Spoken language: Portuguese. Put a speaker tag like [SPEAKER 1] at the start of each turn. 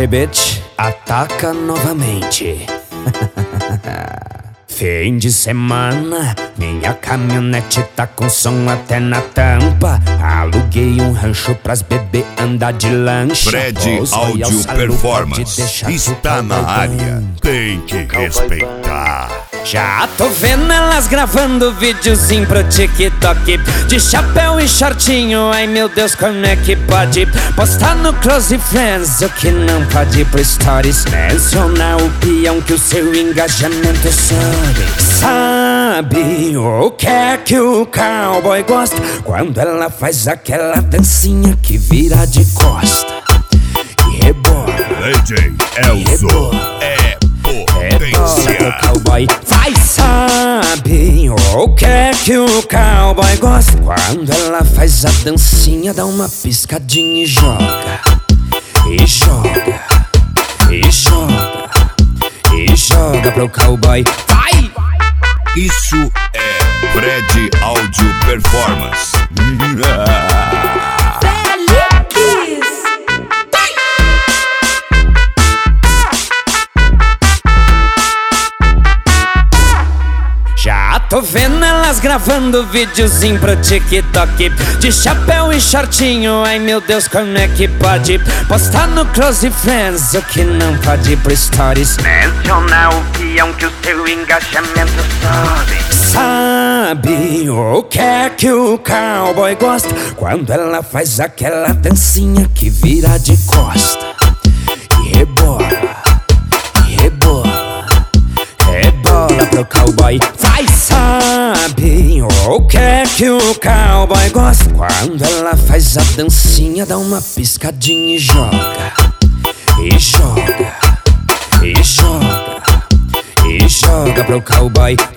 [SPEAKER 1] Sorry Bitch ataca novamente. Fim de semana, minha caminhonete tá com som até na tampa. Aluguei um rancho pras bebê andar de lancha.
[SPEAKER 2] Fred Áudio Performance está na área, tem que respeitar.
[SPEAKER 1] Já tô vendo elas gravando videozinho pro TikTok, de chapéu e shortinho, ai meu Deus, como é que pode postar no Close Friends o que não pode ir pro Stories? Mencionar o peão que o seu engajamento sobe. Sabe o que é que o cowboy gosta? Quando ela faz aquela dancinha que vira de costa e rebola.
[SPEAKER 2] DJ Elzo é potência.
[SPEAKER 1] O cowboy faz, sabe o que é que o cowboy gosta? Quando ela faz a dancinha, dá uma piscadinha e joga, e joga, e joga, e joga pro cowboy. Vai!
[SPEAKER 2] Isso é Fred Áudio Performance.
[SPEAKER 1] Já tô vendo elas gravando videozinho pro TikTok, de chapéu e shortinho, ai meu Deus, como é que pode postar no Close Friends o que não pode ir pro Stories? Mencionar o peão que o seu engajamento sobe. Sabe o que é que o cowboy gosta? Quando ela faz aquela dancinha que vira de costa e rebola, e rebola, rebola pro cowboy. Vai, sabe o que é que o cowboy gosta? Quando ela faz a dancinha, dá uma piscadinha e joga, e joga, e joga, e joga pro cowboy.